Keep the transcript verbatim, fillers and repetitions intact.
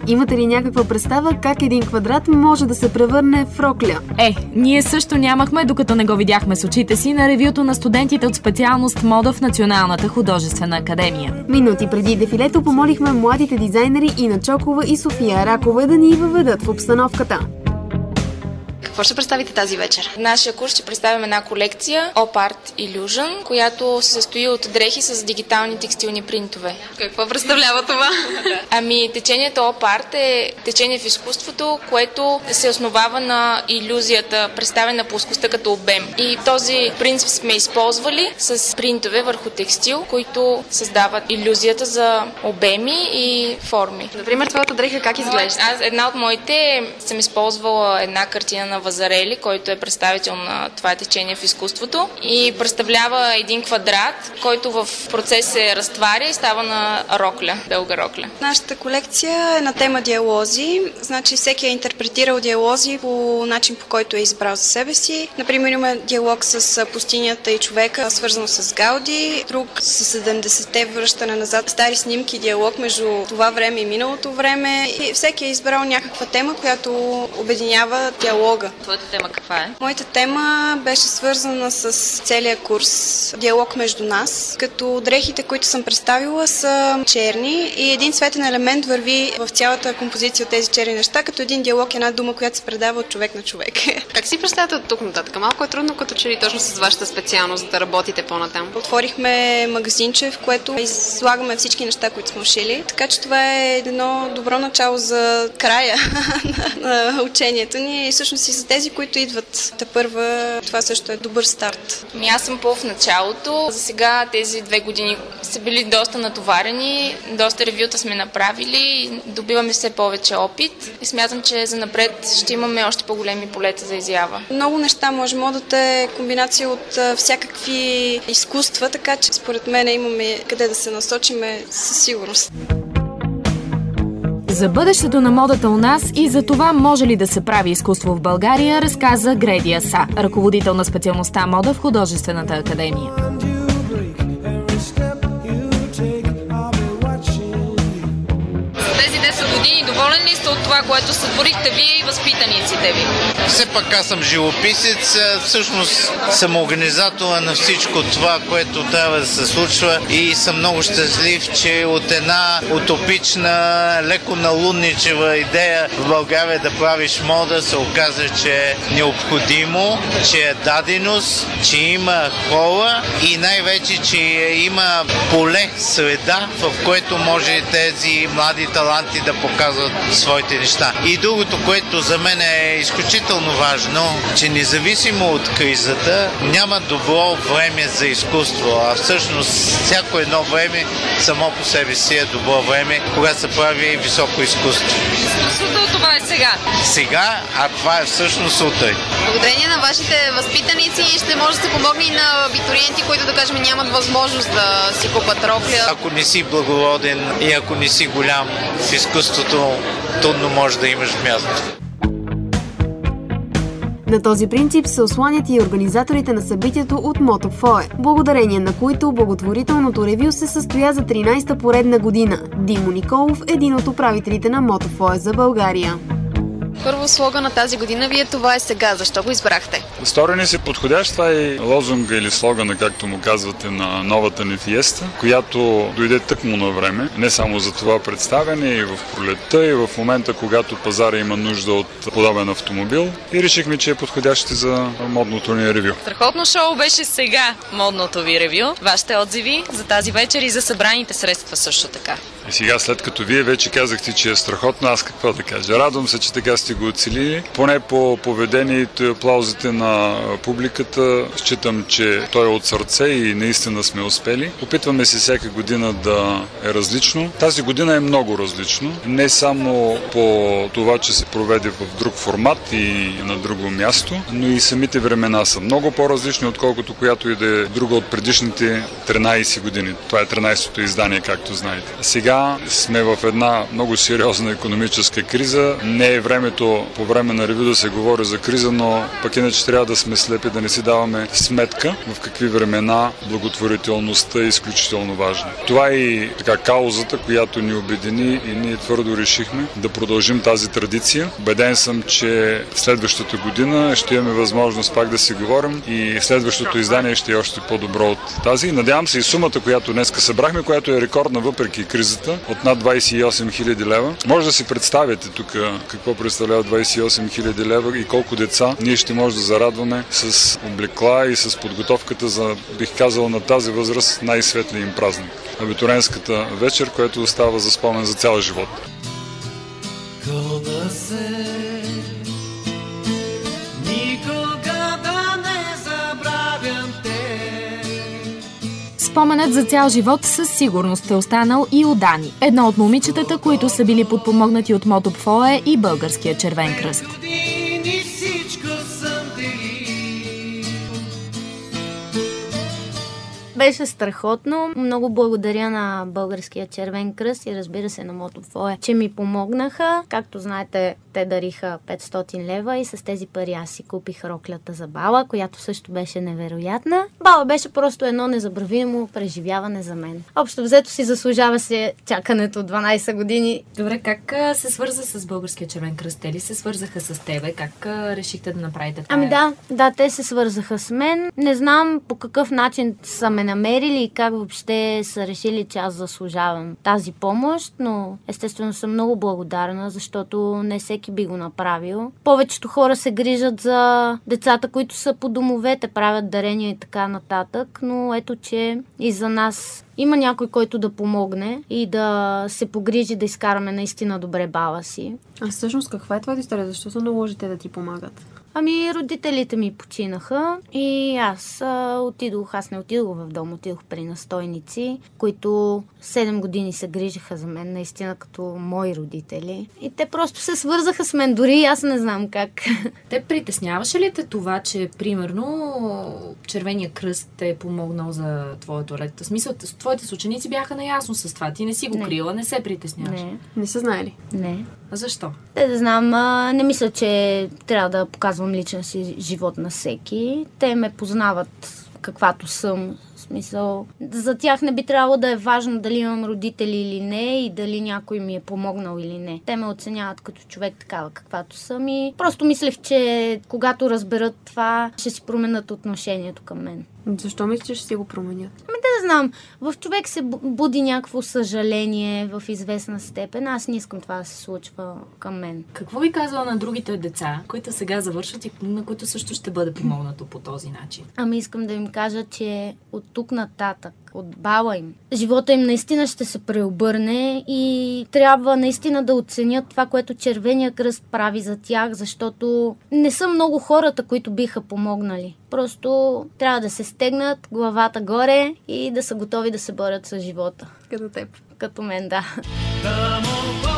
Имате ли някаква представа как един квадрат може да се превърне в рокля? Е, ние също нямахме, докато не го видяхме с очите си на ревюто на студентите от специалност мода в Националната художествена академия. Минути преди дефилето помолихме младите дизайнери Ина Чокова и София Ракова да ни въведат в обстановката. Какво ще представите тази вечер? В нашия курс ще представим една колекция Op Art Illusion, която се състои от дрехи с дигитални текстилни принтове. Какво представлява това? Ами, течението Op Art е течение в изкуството, което се основава на илюзията, представена плоскостта като обем. И този принцип сме използвали с принтове върху текстил, които създават илюзията за обеми и форми. Например, твоята дреха как изглежда? Аз, една от моите съм използвала една картина на Вазарели, който е представител на това течение в изкуството и представлява един квадрат, който в процес се разтваря и става на рокля, дълга рокля. Нашата колекция е на тема диалози, значи всеки е интерпретирал диалози по начин, по който е избрал за себе си. Например, има диалог с пустинята и човека, свързано с Гауди, друг с седемдесетте връщане назад, стари снимки, диалог между това време и миналото време. И всеки е избрал някаква тема, която обединява диалога. Твоята тема каква е? Моята тема беше свързана с целия курс, диалог между нас, като дрехите, които съм представила, са черни и един цветен елемент върви в цялата композиция от тези черни неща, като един диалог е една дума, която се предава от човек на човек. Как си представяте от тук нататък? Малко е трудно, като че ли точно с вашата специалност да работите по-натам. Отворихме магазинче, в което излагаме всички неща, които сме ушили, така че това е едно добро начало за края на учението ни и всъщност и за тези, които идват тепърва, това също е добър старт. Ами аз съм по в началото. За сега тези две години са били доста натоварени, доста ревюта сме направили, добиваме все повече опит и смятам, че за напред ще имаме още по-големи полета за изява. Много неща може. Модата е комбинация от всякакви изкуства, така че според мен имаме къде да се насочиме със сигурност. За бъдещето на модата у нас и за това може ли да се прави изкуство в България, разказа Гредия Са, ръководител на специалността мода в Художествената академия. Тези десет години доволен ли сте от това, което сътворихте вие и възпитаниците ви? Все пак аз съм живописец, всъщност съм организатор на всичко това, което трябва да се случва и съм много щастлив, че от една утопична, леко налудничева идея в България да правиш мода се оказа, че е необходимо, че е даденост, че има хора и най-вече, че има поле, среда, в което може тези млади таланти да показват своите неща. И другото, което за мен е изключително важно, че независимо от кризата, няма добро време за изкуство, а всъщност всяко едно време само по себе си е добро време, когато се прави високо изкуство. Изкуството това е сега. Сега, а това е всъщност утре. Благодарение на вашите възпитаници ще може да се помогне и на абитуриенти, които да кажем нямат възможност да си купат рокля. Ако не си благороден и ако не си голям в изкуството, трудно може да имаш място. На този принцип се осланят и организаторите на събитието от Мотофое, благодарение на които благотворителното ревю се състоя за тринайсета поредна година. Димо Николов е един от управителите на Мотофое за България. Първо слога на тази година вие това е сега. Защо го избрахте? Стори ни се подходящ, това е лозунга или слогана, както му казвате, на новата ни фиеста, която дойде тъкмо на време. Не само за това представяне, и в пролетта, и в момента, когато пазара има нужда от подобен автомобил. И решихме, че е подходящ за модното ни ревю. Страхотно шоу беше сега модното ви ревю. Вашите отзиви за тази вечер и за събраните средства също така. И сега, след като вие вече казахте, че е страхотно, аз какво да кажа? Радвам се, че така сте го оцелили. Поне по поведението и аплаузите на публиката, считам, че той е от сърце и наистина сме успели. Опитваме се всяка година да е различно. Тази година е много различно. Не само по това, че се проведе в друг формат и на друго място, но и самите времена са много по-различни, отколкото която и да е друга от предишните тринайсет години. Това е тринайсетото издание, както знаете. Сега сме в една много сериозна икономическа криза. Не е времето хубавото по време на ревю да се говори за криза, но пък иначе трябва да сме слепи, да не си даваме сметка в какви времена благотворителността е изключително важна. Това е и така каузата, която ни обедини и ние твърдо решихме да продължим тази традиция. Убеден съм, че следващата година ще имаме възможност пак да си говорим и следващото издание ще е още по-добро от тази. Надявам се и сумата, която днеска събрахме, която е рекордна въпреки кризата, от над двадесет и осем хиляди лева. Може да си представите тук какво представлява двадесет и осем хиляди лева и колко деца ние ще може да зарадваме с облекла и с подготовката за, бих казал, на тази възраст най-светлия им празник. Абитуриентската вечер, която остава за спомен за цял живот. Кълна се, никога да не забравям те. Споменът за цял живот със сигурност е останал и у Дани, едно от момичетата, които са били подпомогнати от Мотопфое и Българския червен кръст. Беше страхотно. Много благодаря на Българския червен кръст и разбира се на Мотопфое, че ми помогнаха. Както знаете, те дариха петстотин лева и с тези пари аз си купих роклята за Бала, която също беше невероятна. Бала беше просто едно незабравимо преживяване за мен. Общо взето си заслужава се чакането от дванадесет години. Добре, как се свърза с Българския червен кръст? Те ли се свързаха с тебе? Как решихте да направите това? Ами да, да, те се свързаха с мен. Не знам по какъв начин са ме намерили и как въобще са решили, че аз заслужавам тази помощ, но естествено съм много благодарна, защото не всеки би го направил. Повечето хора се грижат за децата, които са по домовете, правят дарения и така нататък, но ето, че и за нас има някой, който да помогне и да се погрижи да изкараме наистина добре бала си. А всъщност каква е твоята история? Защо се наложи те да ти помагат? Ами, родителите ми починаха и аз а, отидох, аз не отидох в дом, отидох при настойници, които седем години се грижиха за мен, наистина като мои родители. И те просто се свързаха с мен, дори аз не знам как. Те притесняваше ли те това, че примерно Червения кръст те е помогнал за твоето лето? В смисъл, твоите съученици бяха наясно с това, ти не си го не. крила, не се притесняваш? Не. Не са знаели? Не. А защо? Те да знам, а, не мисля, че трябва да показвам личен си живот на всеки. Те ме познават каквато съм. В смисъл, за тях не би трябвало да е важно дали имам родители или не и дали някой ми е помогнал или не. Те ме оценяват като човек такава каквато съм и просто мислех, че когато разберат това, ще си променят отношението към мен. Защо мислиш, че ще си го променят? Ами да не знам. В човек се буди някакво съжаление в известна степен. Аз не искам това да се случва към мен. Какво ви казва на другите деца, които сега завършват и на които също ще бъде помогнато по този начин? Ами искам да им кажа, че от тук нататък, от бала им, живота им наистина ще се преобърне и трябва наистина да оценят това, което Червения кръст прави за тях, защото не са много хората, които биха помогнали. Просто трябва да се стегнат главата горе и да са готови да се борят с живота. Като теб. Като мен, да. Да му